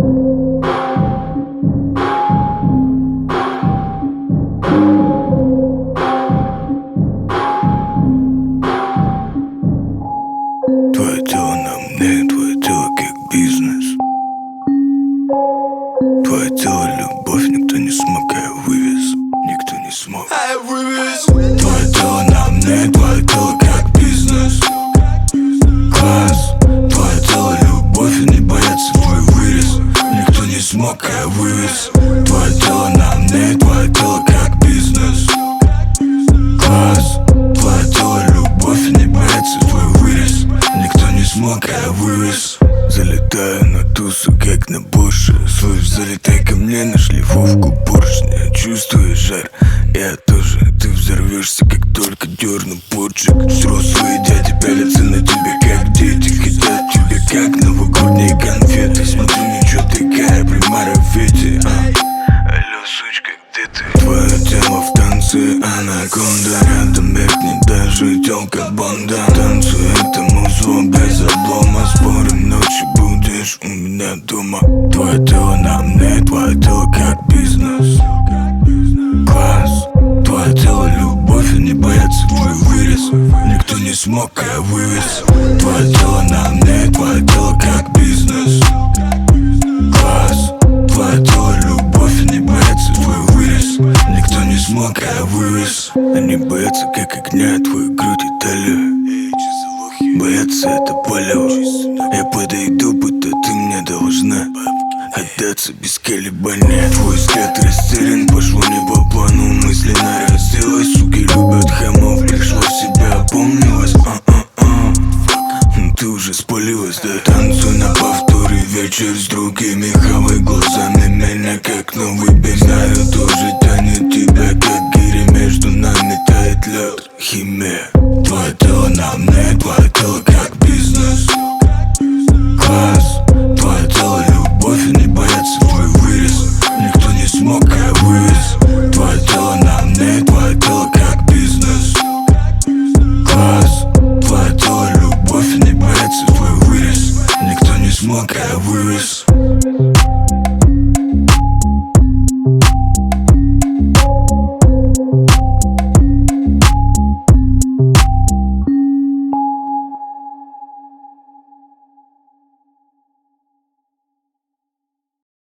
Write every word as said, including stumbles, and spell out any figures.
Твое тело на мне, твое тело как бизнес. Твое тело любовь, никто не смог, а я вывез. Никто не смог, а я вывез. Твое тело на мне, твое тело как бизнес. Класс. Твое тело любовь, и не боятся твой вырез. Никто не смог, а я вывез. Твое тело на мне, твое тело как бизнес. Класс. Твое тело любовь, и не боятся твой вырез. Никто не смог, а я вывез. Залетаю на тусу, как на Боше. Слышь, залетай ко мне на шлифовку поршня. Чувствуешь жар? Я тоже. Ты взорвешься, как только дерну подшик. Взрослые дяди пялятся на тебя, как дети. Хотят тебя, как новогодние конфеты. Смотрю, ничего такая при марафете, а? Алло, сучка, где ты? Твое тело в танце, анаконда. Рядом меркнет даже тёлка Бонда. Танцуй это музло без облома. Спорим, ночью будешь у меня дома. Твое тело на мне, твое тело как бизнес. Класс. Твое тело любовь, и не боятся твой вырез. Никто не смог, а я вывез. Твое тело на мне, твое тело как бизнес. Класс. Твое тело любовь, и не боятся твой вырез. Никто не смог, а я вывез. Они боятся как огня, твою грудь и талию. Боятся это полево. Я подойду, будто ты мне должна отдаться без колебания. Твой взгляд растерян, пошло не по плану. Мысленно разделась, суки любят хамов. Пришла в себя, опомнилась, а-а-а. Ну ты уже спалилась, да? Танцуй на повторе, вечер с другими. Хавай глазами меня, как новый бег. Знаю, тоже тянет тебя, как гири. Между нами тает лед, химия. Твое тело на мне, твое тело как бизнес. Класс. Твое тело любовь, и не боятся твой вырез. Никто не смог, а я вывез. Твое тело на мне, твое тело как бизнес. Класс. Твое тело любовь, и не боятся твой вырез. Никто не смог, а я вывез.